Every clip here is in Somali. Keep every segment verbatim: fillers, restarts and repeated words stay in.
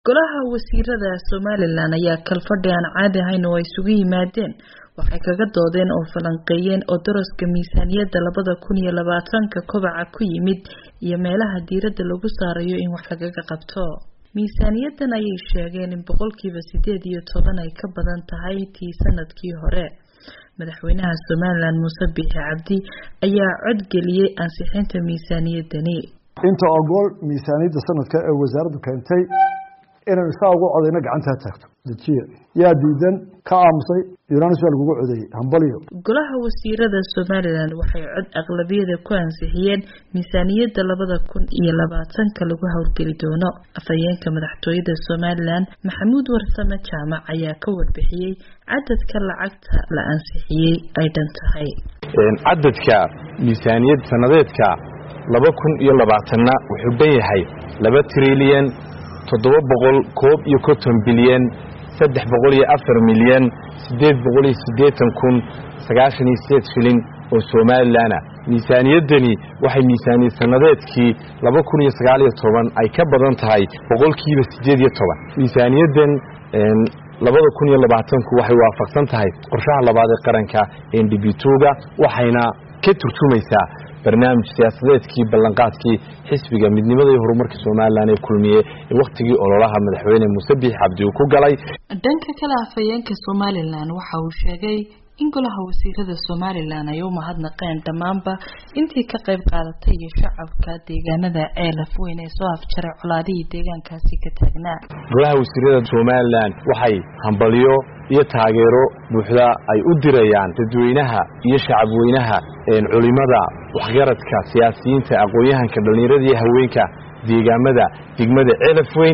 golaha wasiirada Somaliland ayaa kalfadhi aan caadi ahayn oo ay isugu yimaadeen waxay kaga doodeen oo falanqeeyeen oo daraska miisaaniyadda labada kun iyo labaatanka kobaca ku yimid iyo meelaha diiradda lagu saarayo in wax laga qabto. miisaaniyaddan ayay sheegeen in boqolkiiba sideed iyo toban ay ka badan tahay tii sanadkii hore. madaxweynaha Somaliland Muuse Biixi Cabdi ayaa cod geliyay ansixinta miisaaniyaddani. inta ogol miisaaniyadda sanadka ee wasaaraddu keentay inaan isaa ugu codayna gacanta taagto dajiya yaa diidan ka aamusay Uranus waa lagu codeeyay hambaliyo. golaha wasiirada Somaliland waxay cod aqlabiyada ku ansixiyeen miisaaniyadda labada kun iyo labaatanka lagu hawlgeli doono. afhayeenka madaxtooyada Somaliland Maxamuud Warsame Jaamac ayaa ka warbixiyay cadadka lacagta la ansixiyay ay dhan tahay. cadadka miisaaniyad sanadeedka laba kun iyo labaatan wuxuu dhan yahay laba trilyan toddoba boqol koob iyo konton bilyan saddex boqol iyo afar milyan sideed boqol iyo siddeetan kun sagaashan iyo sideed shilin oo Somaliland ah. miisaaniyaddani waxay miisaaniyad sanadeedkii laba kun iyo sagaal iyo toban ay ka badan tahay boqolkiiba sideed iyo toban. miisaaniyaddan labada kun iyo labaatanku waxay waafaqsan tahay qorshaha labaad ee qaranka ee D B two-ga waxayna ka turjumaysaa barnaamij siyaasadeedkii ballanqaadkii xisbiga midnimada iyo horumarka Somaliland ee kulmiyay ee waqtigii ololaha madaxweyne Muuse Biixi Cabdi uu ku galay. dhanka kale afhayeenka Somaliland waxa uu sheegay in golaha wasiirada Somaliland ay u mahadnaqeen dhamaanba intii ka qayb qaadatay iyo shacabka deegaanada Ceelaf Weyn ee soo afjaray colaadihii deegaankaasi ka taagnaa. golaha wasiirada Somaliland waxay hambaliyo iyo taageero buuxda ay u dirayaan dadweynaha iyo shacabweynaha ee culimada waxgaradka siyaasiyiinta aqoon-yahanka dhalinyarada iyo haweenka deegaamada degmada Ceelaf Weyn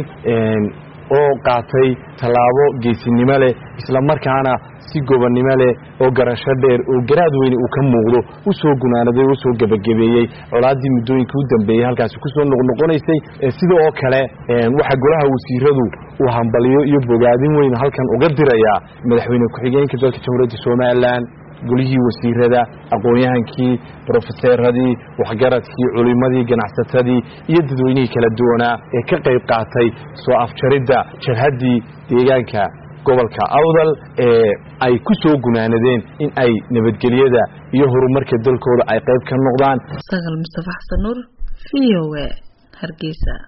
oo qaatay talaabo geesinimo leh isla markaana si gobonnimo leh oo garasho dheer oo garaad weyn uu ka muuqdo u soo gunaanaday oo soo gabagabeeyay colaadii muddooyinkii u dambeeyay halkaas ku soo noqnoqonaysay. sidoo oo kale waxa golaha wasiiradu uu hambaliyo iyo bogaadin weyn halkan uga diraya madaxweyne ku-xigeenka dalka Jamhuuriyadda Somaliland golihii wasiirada aqoon-yahankii professoradii waxgaradkii culimadii ganacsatadii iyo dadweynihii kala duwanaa ee ka qayb qaatay soo afjaridda jabhaddii deegaanka gobolka Awdal ee ay ku soo gunaanadeen in ay nabadgelyada iyo horumarka dalkooda ay qayb ka noqdaan. Sagal Mustafa Xasan Nuur V O A Hargeysa.